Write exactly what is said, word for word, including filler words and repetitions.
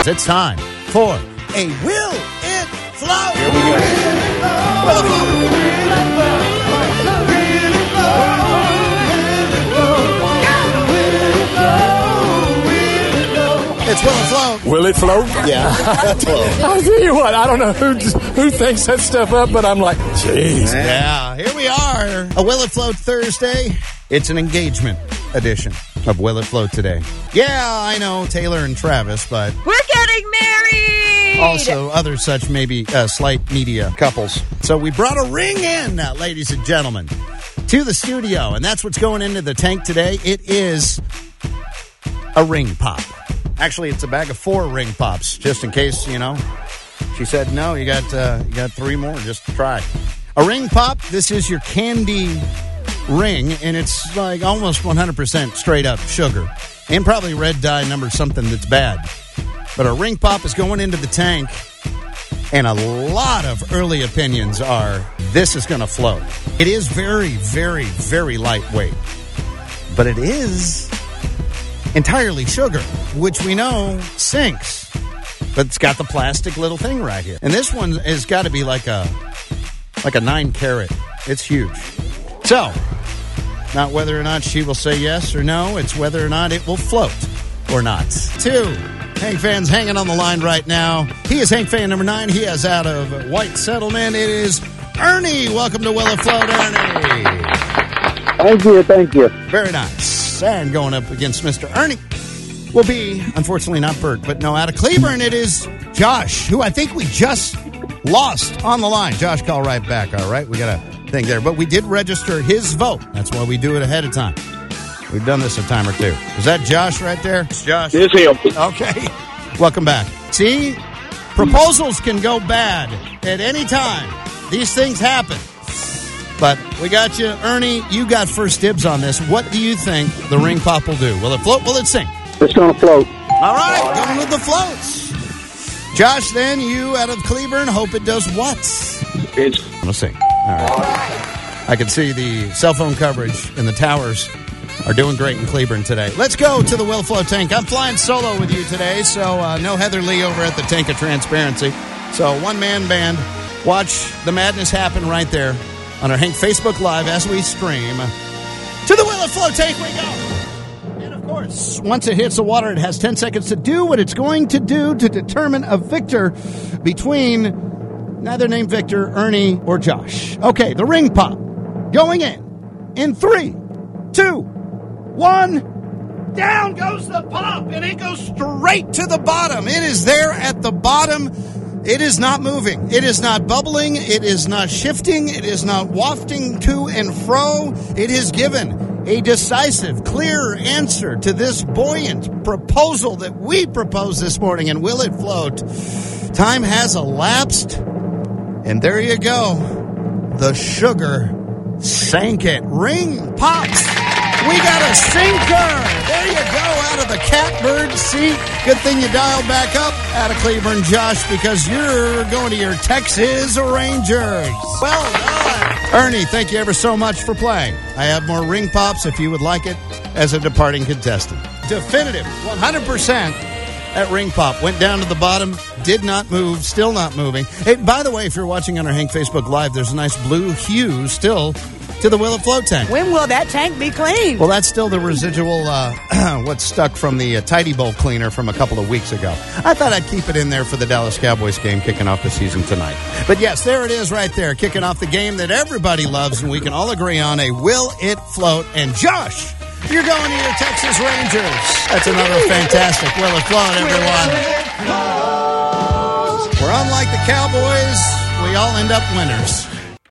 It's time for a Will It Float? Here we go. Will it float? It's Will It Float. Will it float? Yeah. I'll tell you what, I don't know who who thinks that stuff up, but I'm like, jeez. Yeah, here we are. A Will It Float Thursday. It's an engagement edition of Will It Float today. Yeah, I know, Taylor and Travis, but we're getting married! Also, other such maybe uh, slight media couples. So we brought a ring in, uh, ladies and gentlemen, to the studio, and that's what's going into the tank today. It is a ring pop. Actually, it's a bag of four ring pops, just in case, you know. She said, no, you got uh, you got three more, just try. A ring pop, this is your candy ring, and it's like almost one hundred percent straight up sugar. And probably red dye number something that's bad. But a ring pop is going into the tank, and a lot of early opinions are this is going to float. It is very, very, very lightweight. But it is entirely sugar, which we know sinks. But it's got the plastic little thing right here. And this one has got to be like a like a nine carat. It's huge. So, not whether or not she will say yes or no, it's whether or not it will float or not. Two Hank fans hanging on the line right now. He is Hank fan number nine. He is out of White Settlement. It is Ernie. Welcome to Will It Float, Ernie. Thank you, thank you. Very nice. And going up against Mister Ernie will be, unfortunately not Bert, but no, out of Cleburne it is Josh, who I think we just lost on the line. Josh, call right back, all right? We got a thing there. But we did register his vote. That's why we do it ahead of time. We've done this a time or two. Is that Josh right there? It's Josh. It's him. Okay. Welcome back. See, proposals can go bad at any time. These things happen. But we got you. Ernie, you got first dibs on this. What do you think the ring pop will do? Will it float? Will it sink? It's going to float. All right, going with the floats. Josh, then, you out of Cleburne, hope it does what? It's going to sink. All right. I can see the cell phone coverage and the towers are doing great in Cleburne today. Let's go to the Will Float tank. I'm flying solo with you today, so uh, no Heather Lee over at the Tank of Transparency. So one-man band. Watch the madness happen right there on our Hank Facebook Live as we stream. To the Will It Float tank we go. And of course, once it hits the water, it has ten seconds to do what it's going to do to determine a victor between neither named Victor, Ernie, or Josh. Okay, the ring pop going in in three, two, one. Down goes the pop, and it goes straight to the bottom. It is there at the bottom. It is not moving. It is not bubbling. It is not shifting. It is not wafting to and fro. It is given a decisive, clear answer to this buoyant proposal that we proposed this morning. And will it float? Time has elapsed. And there you go. The sugar sank it. Ring pops. We got a sinker. There you go, out of the catbird seat. Good thing you dialed back up out of Cleburne, Josh, because you're going to your Texas Rangers. Well done. Ernie, thank you ever so much for playing. I have more ring pops if you would like it as a departing contestant. Definitive, one hundred percent. That ring pop went down to the bottom, did not move, still not moving. Hey, by the way, if you're watching on our Hank Facebook Live, there's a nice blue hue still to the Will It Float tank. When will that tank be cleaned? Well, that's still the residual, uh, what's stuck from the uh, Tidy Bowl cleaner from a couple of weeks ago. I thought I'd keep it in there for the Dallas Cowboys game kicking off the season tonight. But yes, there it is right there, kicking off the game that everybody loves, and we can all agree on a Will It Float. And Josh, you're going to your Texas Rangers. That's another fantastic Will It Float, everyone. We're unlike the Cowboys. We all end up winners.